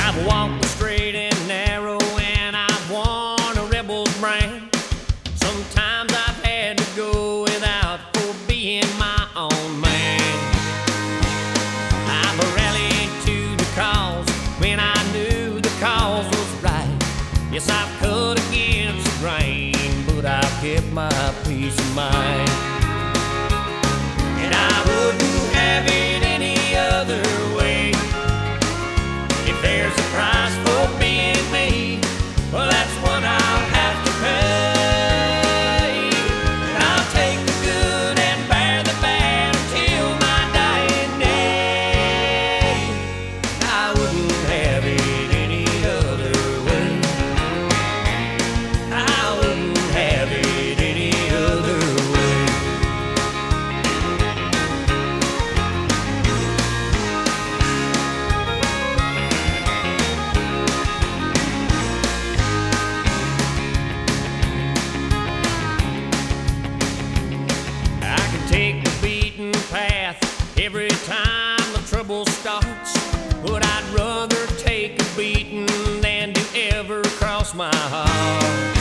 I've walked the straight and narrow, and I've worn a rebel's brand. Sometimes I've had to go without for being my own man. I've rallied to the cause when I knew the cause was right. Yes, I've cut against the grain, but I've kept my peace of mind. And I wouldn't have it any other way. If there's a price for being me, well, that's what I'll have to pay. And I'll take the good and bear the bad until my dying day. And I wouldn't have it any other way. I wouldn't have it any other way. I can take the beaten path every time the trouble starts, but I'd rather take a beating than to ever cross my heart.